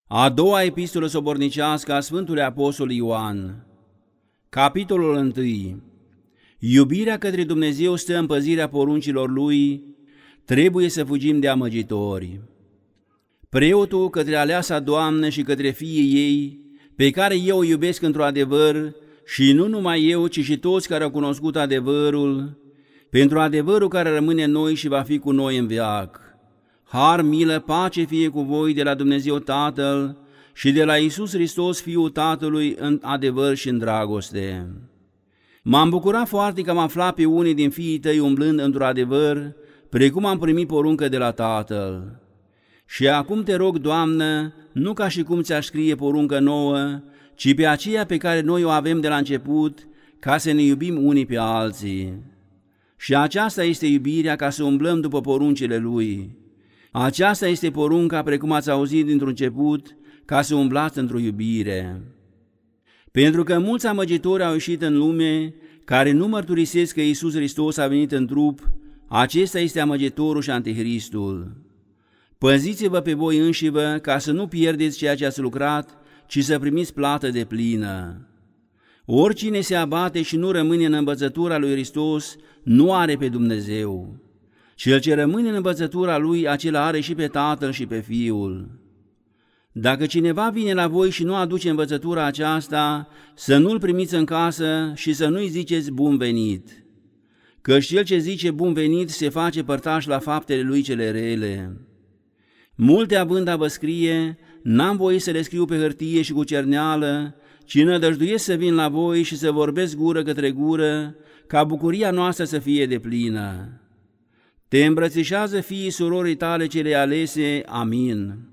A doua epistolă sobornicească a Sfântului Apostol Ioan. Capitolul 1. Iubirea către Dumnezeu stă în păzirea poruncilor Lui, trebuie să fugim de amăgitori. Preotul către aleasa Doamnă și către fiii ei, pe care eu o iubesc într-o adevăr, și nu numai eu, ci și toți care au cunoscut adevărul, pentru adevărul care rămâne în noi și va fi cu noi în veac. Har, milă, pace fie cu voi de la Dumnezeu Tatăl și de la Iisus Hristos, Fiul Tatălui, în adevăr și în dragoste. M-am bucurat foarte că am aflat pe unii din fiii tăi umblând într-un adevăr, precum am primit poruncă de la Tatăl. Și acum te rog, Doamnă, nu ca și cum ți-aș scrie poruncă nouă, ci pe aceea pe care noi o avem de la început, ca să ne iubim unii pe alții. Și aceasta este iubirea, ca să umblăm după poruncile Lui. Aceasta este porunca, precum ați auzit dintr-un început, ca să umblați într-o iubire. Pentru că mulți amăgitori au ieșit în lume, care nu mărturisesc că Iisus Hristos a venit în trup, acesta este amăgitorul și antichristul. Păziți-vă pe voi înșivă, ca să nu pierdeți ceea ce ați lucrat, ci să primiți plată deplină. Oricine se abate și nu rămâne în învățătura lui Hristos, nu are pe Dumnezeu. Cel ce rămâne în învățătura Lui, acela are și pe Tatăl și pe Fiul. Dacă cineva vine la voi și nu aduce învățătura aceasta, să nu-l primiți în casă și să nu-i ziceți bun venit. Căci cel ce zice bun venit se face părtaș la faptele lui cele rele. Multe având a vă scrie, n-am voie să le scriu pe hârtie și cu cerneală, ci nădăjduiesc să vin la voi și să vorbesc gură către gură, ca bucuria noastră să fie deplină. Te îmbrățișează fiii surorii tale cele alese. Amin.